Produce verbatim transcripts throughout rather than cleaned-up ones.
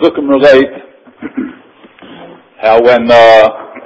Psukim relate how when uh,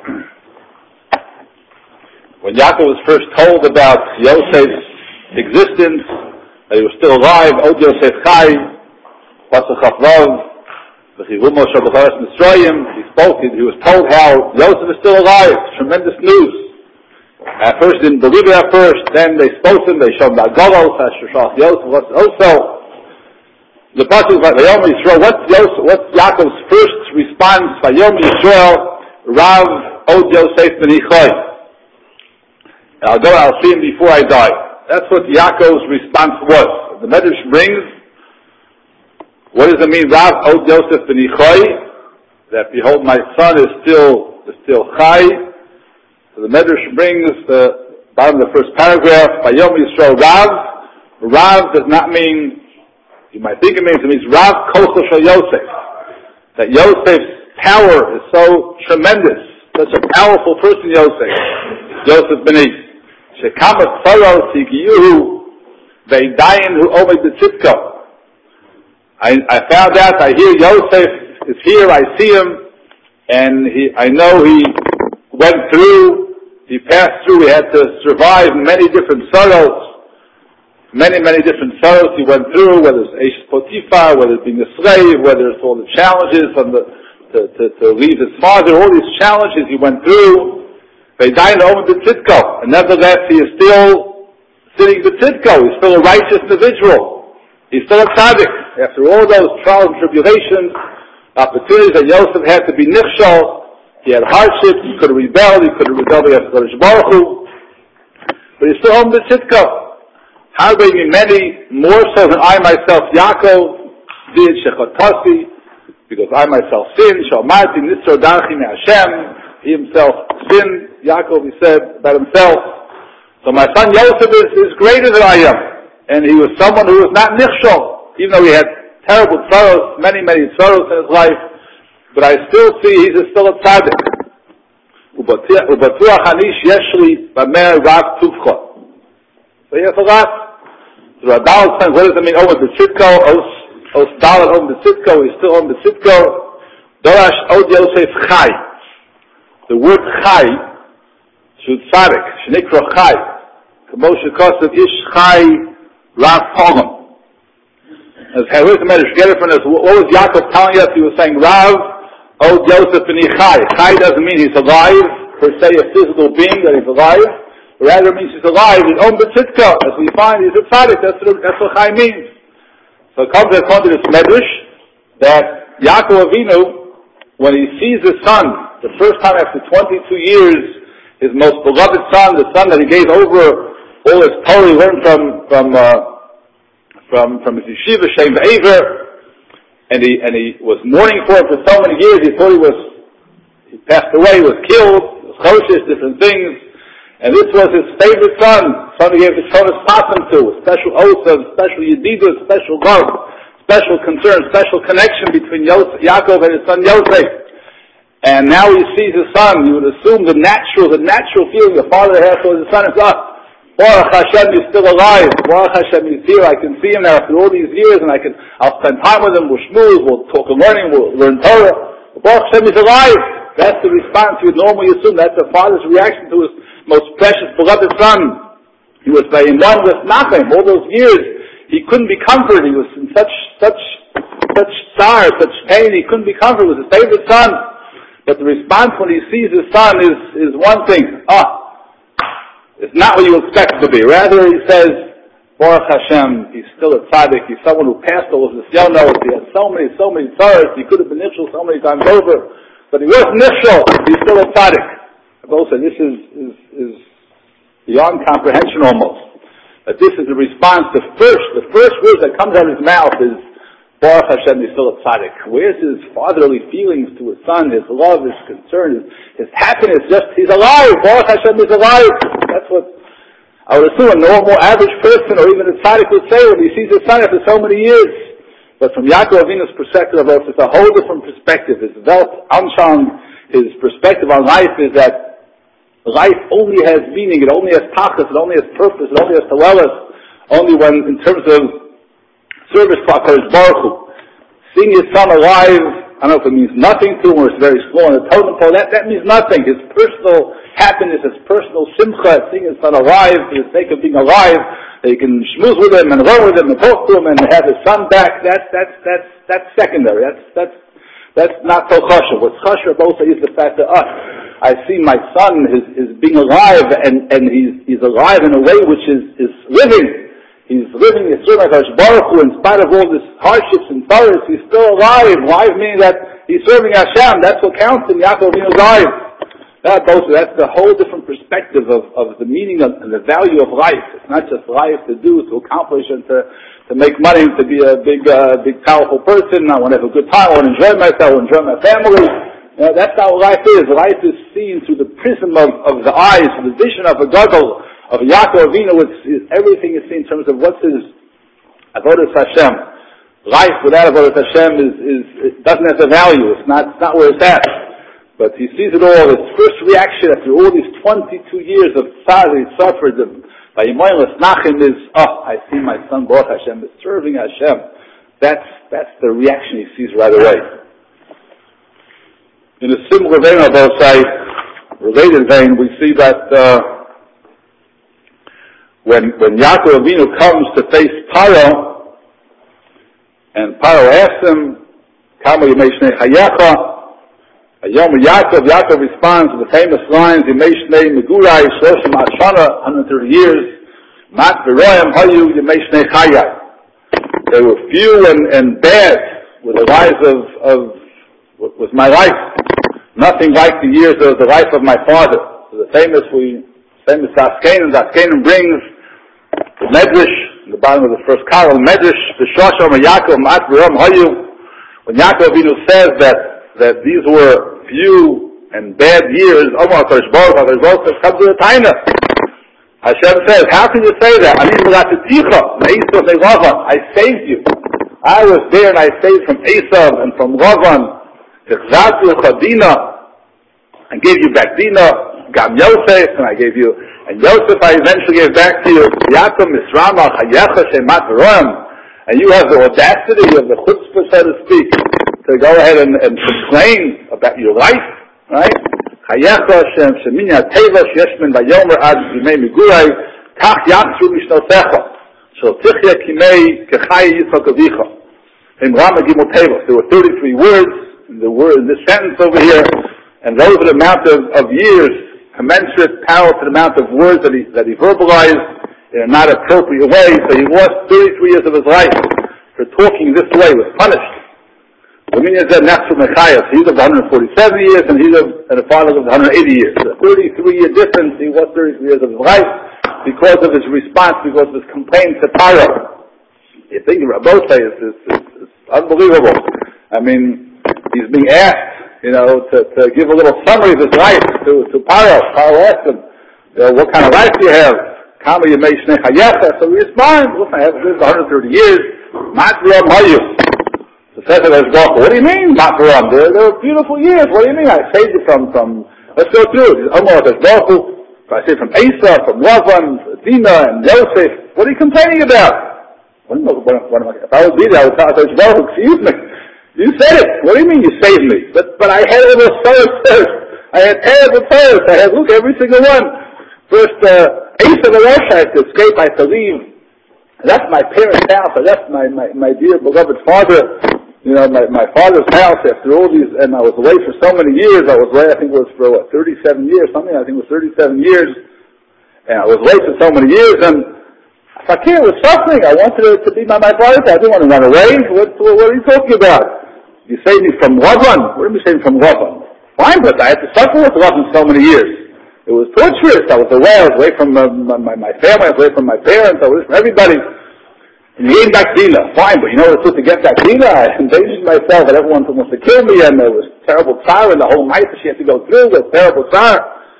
when Yaakov was first told about Yosef's existence, that he was still alive, Od Yosef Chai, Pasuk Chafvav, V'chivumo Shabbacharas Mitzrayim, he spoke, he was told how Yosef is still alive, tremendous news. At first he didn't believe it at first, then they spoke to him, they showed him the Golos, Asher Yosef, what's also. The Pasuk by Vayom Yisrael, what's Yosef, what's Yaakov's first response? Vayom Yisrael, Rav Od Yosef ben Ichai. And I'll go, I'll see him before I die. That's what Yaakov's response was. The Medrash brings, what does it mean, Rav Od Yosef ben Ichai? That behold, my son is still, is still Chai. So the Medrash brings the bottom of the first paragraph, Vayom Yisrael, Rav. Rav does not mean, you might think it means, it means Rav Kocho Shel Yosef. That Yosef's power is so tremendous, such a powerful person, Yosef. Yosef ben Ish. Shekama Tzaros Yigiyu Veidayin Hu Omed B'Tzidko. I I found out, I hear Yosef is here, I see him, and he, I know he went through, he passed through, he had to survive many different sorrows. Many, many different sorrows he went through, whether it's Eish Potiphar, whether it's being a slave, whether it's all the challenges from the, to, to, to leave his father, all these challenges he went through. They died over B'Tzidko, and nevertheless he is still sitting B'Tzidko. He's still a righteous individual. He's still a tzaddik. After all those trials and tribulations, opportunities that Yosef had to be nichshal, he had hardships, he could have rebelled, he could have rebelled against Kodesh Baruch Hu, but he's still home B'Tzidko. How many, many more so than I myself, Yaakov, did Shechatasi, because I myself sinned, Shalmati, Nitzor Darchi Hashem, he himself sinned, Yaakov, he said about himself. So my son Yosef is, is greater than I am, and he was someone who was not nichshol, even though he had terrible sorrows, many, many sorrows in his life, but I still see he's still a tzaddik. Ubatuach Anish Yeshli Bamer Rav Tuvcha. So he has a lot. So Radal explains, what does it mean? Omer B'Tzidko, Os, Os Dalet Omer B'Tzidko, he's still Omer B'Tzidko. Dorash Od Yosef Chai. The word Chai, Shud Tzadik, Shnikro Chai. Kamoshe Kosev Ish Chai Rav Pogam. As where's the matter? Get it from this. What was Yaakov telling us? He was saying, Rav Od Yosef Ben Ichai. Chai doesn't mean he's alive, per se a physical being that he's alive. Rather, it means he's alive. He's Om B'Tzidko. As we find, he's a tzaddik. That's what, that's what Chai means. So it comes according to this medrash that Yaakov Avinu, when he sees his son, the first time after twenty-two years, his most beloved son, the son that he gave over all his Torah he learned from from uh, from from his yeshiva Shem V'Aver, and he and he was mourning for him for so many years. He thought he was he passed away, he was killed, he was choshes, different things. And this was his favorite son, son he gave the Torah Satan to, a special oath of special yedidus, special love, special concern, special connection between Yosef, Yaakov and his son Yosef. And now he sees his son, you would assume the natural, the natural feeling the father has for his son is, ah, Baruch Hashem, he's still alive. Baruch Hashem, he's here. I can see him now after all these years, and I can, I'll spend time with him, we'll shmooze, we'll talk and learning, we'll learn Torah. Baruch Hashem, he's alive. That's the response you would normally assume. That's the father's reaction to his most precious, beloved son. He was by one with nothing. All those years, he couldn't be comforted. He was in such, such, such sorrow, such pain. He couldn't be comforted. It was his favorite son. But the response when he sees his son is, is one thing. Ah, it's not what you expect it to be. Rather, he says, Baruch Hashem, he's still a tzaddik. He's someone who passed all of this yonos. He had so many, so many sorrows. He could have been nifshal so many times over. But he wasn't nifshal. He's still a tzaddik. Both said this is, is, is beyond comprehension almost. That this is a response to first, the first words that comes out of his mouth is, Baruch Hashem, he's still a tzaddik. Where's his fatherly feelings to his son, his love, his concern, his, his happiness? Just, he's alive. Baruch Hashem is alive. That's what I would assume a normal, average person, or even a tzaddik would say when he sees his son after so many years. But from Yaakov Avinu's perspective, it's a whole different perspective. His Welt Anschauung, his perspective on life is that life only has meaning, it only has tachlis, it only has purpose, it only has talelis, only when, in terms of service to HaKadosh Baruch Hu. Seeing his son alive I don't know if it means nothing to him or it's very small on the totem pole. That, that means nothing. His personal happiness, his personal simcha, seeing his son alive, for the sake of being alive, that he can schmooze with him and run with him and talk to him and have his son back, that's, that's, that's, that's secondary. That's, that's, that's not so chashuv. What's chashuv also is the fact that us, I see my son is, is being alive and, and he's, he's alive in a way which is, is living. He's living his serving HaKadosh Baruch Hu in spite of all these hardships and sorrows. He's still alive. Alive meaning that he's serving Hashem. That's what counts in Yaakov Avinu's life. That goes, that's the whole different perspective of, of the meaning of, and the value of life. It's not just life to do, to accomplish, and to, to make money, to be a big, uh, big powerful person. I want to have a good time. I want to enjoy myself. I want to enjoy my family. You know, that's not what life is. Life is seen through the prism of, of the eyes, the vision of a gadol. Of Yaakov Avinu, is everything is seen in terms of what's his avodas Hashem. Life without avodas Hashem is, is it doesn't have the value. It's not, it's not where it's at. But he sees it all. His first reaction after all these twenty-two years of tzar he suffered by Yimoyles Nachem is, oh, I see my son Baruch Hashem is serving Hashem. That's that's the reaction he sees right away. In a similar vein, although say related vein, we see that. Uh, When, when Yaakov Avinu comes to face Paro, and Paro asks him, Kama Yemei Shnei Chayecha, Ayom Yaakov, Yaakov responds with the famous lines, Yemei Shnei Megurai, Shloshim Ashana, one hundred thirty years, Mat V'royam Hayu Yemei Shnei Chayai. They were few and, and bad with the lives of, of, was my life. Nothing like the years of the life of my father. So the famous, we, famous Askenim, Askenim brings the Medrash, in the bottom of the first column, Medrash, the Shosham, Yaakov, Mat V'ram Hayu. When Yaakov Avinu says that, that these were few and bad years, Omar HaKadosh Baruch Hu, HaKadosh Baruch Hu comes to the Taina. Hashem says, how can you say that? I saved you. I was there and I saved from Esav and from Lavan. I gave you back Dina. Gam Yosef, and I gave you, and Yosef I eventually gave back to you. Yaakov Misrama Chayecha Shemat V'royam, and you have the audacity, you have the chutzpah, so to speak, to go ahead and, and complain about your life, right? Chayecha Shem Sheminya Teva Sheshmin Vayomer Ad Yimei Migurai Kach Yachshu Mishnosecha Shel Tichya Kimei Kechai Yitzchak Avicha in Rama Gimel Teva. There were thirty-three words in the word in this sentence over here, and those are the amount of, of years commensurate power to the amount of words that he, that he verbalized in a not appropriate way. So he lost thirty-three years of his life for talking this way, was punished. The meaning is that Nechsu Mechayas, he lived one hundred forty-seven years and he lived, and the father lived one hundred eighty years. So thirty-three year difference, he lost thirty-three years of his life because of his response, because of his complaint to Paro. You think Rabbi say is, is, is, is unbelievable. I mean, he's being asked, you know, to, to give a little summary of his life to, to Paro. Paro asked him, you know, what kind of life do you have? Kama Yemei Shnei Chayecha. So he responds, listen, I have lived one hundred thirty years. Mat V'ram Hayu. So says to his daughter, what do you mean, Mat V'ram? They're, they're beautiful years. What do you mean? I saved you from, from, let's go through it. Omar HaKadosh Baruch Hu, I saved from Asa, from Lavan, Dina, and Yosef. What are you complaining about? What, what, what am I, if I was Dina, I would tell HaKadosh Baruch Hu, excuse me. You said it. What do you mean you saved me? But but I had all those photos first. I had terrible photos. I had, look, every single one. First, uh, Asa the Rosh, I had to escape. I had to leave. I left my parents' house. I left my, my, my dear beloved father, you know, my, my father's house after all these, and I was away for so many years. I was away, I think it was for, what, thirty-seven years, something, I think it was thirty-seven years. And I was away for so many years, and Fakir was suffering. I wanted to, to be by my father. I didn't want to run away. What, what, what are you talking about? You saved me from Lavan. What do you say from Lavan? Fine, but I had to suffer with Lavan so many years. It was torturous. I was away. I was away from uh, my, my family. I was away from my parents. I was away from everybody. And you gave back Dina. Fine, but you know what it took to get back Dina? I endangered myself, and everyone wants to kill me, and there was terrible tsar, and the whole night that she had to go through was terrible tsar.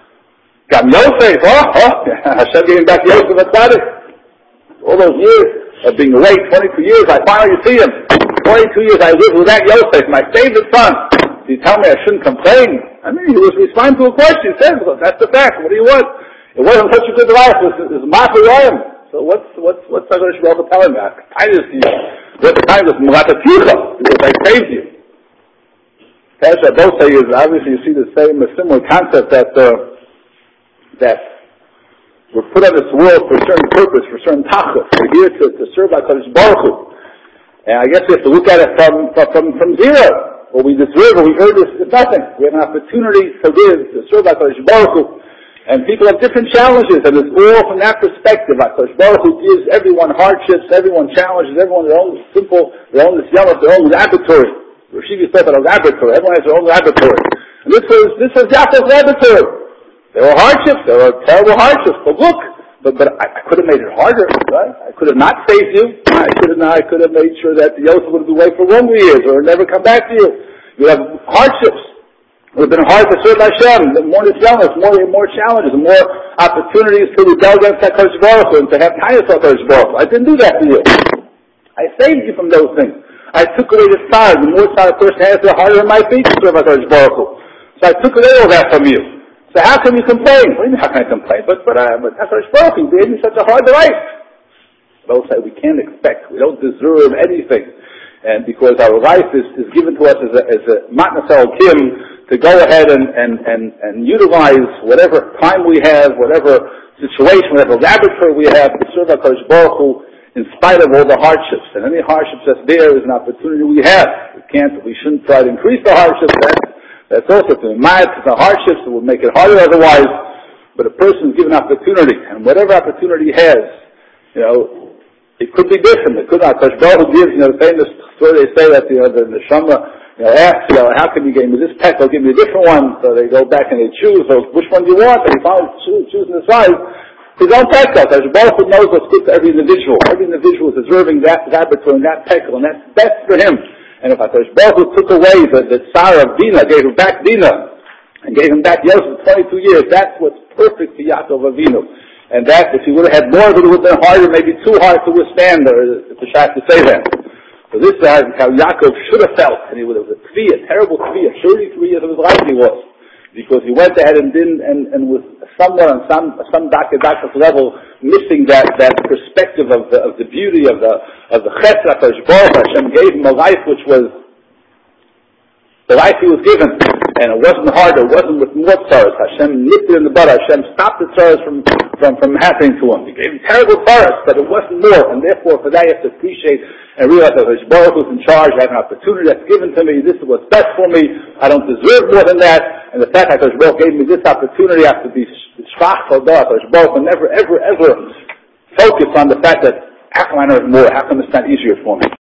Got Yosef. Oh, oh. Hashem gave back Yosef at Tzaddik. All those years of being away, twenty-two years, I finally see him. twenty-two years I lived with that Yosef, my favorite son. You tell me I shouldn't complain? I mean, he was responding to a question. He says, well, that's the fact. What do you want? It wasn't such a good life. It was, it was Ma'afirayim. So what's, what's, what's HaKadosh Baruch Hu telling me? I just, you know, at the time it was Murataticha, because I saved you. Pasha both say is obviously you see the same, a similar concept that uh, that we're put on this world for a certain purpose, for a certain tachlis. We're here to, to serve HaKadosh Baruch Hu. And I guess we have to look at it from from from zero. What we deserve, what we earn is, is nothing. We have an opportunity to live, to serve HaKadosh Baruch Hu. And people have different challenges, and it's all from that perspective. HaKadosh Baruch Hu gives everyone hardships, everyone challenges, everyone their own simple, their own yamah, their own laboratory. Rashi said that a laboratory. Everyone has their own laboratory. And this was this was Yaakov's laboratory. There were hardships, there were terrible hardships. But look, but but I, I could have made it harder, right? I could have not saved you. I could have not. I could have made sure that the Yosef would be away for longer years, or never come back to you. You have hardships. It would have been hard to serve Hashem. More nisyanos, more more challenges, more opportunities to rebel against HaKadosh Baruch Hu and to have kindness for HaKadosh Baruch Hu. I didn't do that to you. I saved you from those things. I took away the side. The more side a person has, the harder it might be to serve HaKadosh Baruch Hu. So I took away all that from you. So how can you complain? What do you mean, how can I complain? But but uh, but HaKadosh Baruch Hu gave me such a hard life. Those say we can't expect. We don't deserve anything. And because our life is, is given to us as a, as a matnas elokim, to go ahead and, and, and, and utilize whatever time we have, whatever situation, whatever laboratory we have to serve HaKadosh Baruch Hu in spite of all the hardships. And any hardships that's there is an opportunity we have. We can't, we shouldn't try to increase the hardships. That, that's also to be mad to the hardships. It would make it harder otherwise. But a person is given opportunity. And whatever opportunity he has, you know, it could be different. It could not. HaKadosh Baruch Hu gives, you know, the famous story they say that, you know, the, the Shama, you know, asks, you know, how can you give me this peck? I'll give you a different one. So they go back and they choose. So which one do you want? And he finally choose, choose and decides his own peckle. HaKadosh Baruch Hu knows what's good for every individual. Every individual is deserving that laboratory and that peckle, and that's best for him. And if HaKadosh Baruch Hu took away the, the tsar of Dina, gave him back Dina, and gave him back Yosef for twenty-two years, that's what's perfect for Yaakov Avinu. And that, if he would have had more of it, it would have been harder, maybe too hard to withstand, or if the Shach to say that. So this is how Yaakov should have felt, and he would have, a kfiyah, terrible kfiyah, thirty-three years of his life he was, because he went ahead and didn't, and, and was somewhat on some, some Daka Daka's level, missing that, that perspective of the, of the beauty of the, of the Chesed HaKadosh Baruch Hu. Hashem gave him a life which was the life he was given, and it wasn't harder, it wasn't with more tzaras. Hashem nipped it in the bud. Hashem stopped the tzaras from, from, from happening to him. He gave him terrible tzaras, but it wasn't more, and therefore for that you have to appreciate and realize that HaKadosh Baruch Hu is in charge. I have an opportunity that's given to me. This is what's best for me. I don't deserve more than that, and the fact that HaKadosh Baruch Hu gave me this opportunity, I have to be shvach todah HaKadosh Baruch Hu, and never, ever, ever focus on the fact that how come I know more? How come it's not easier for me?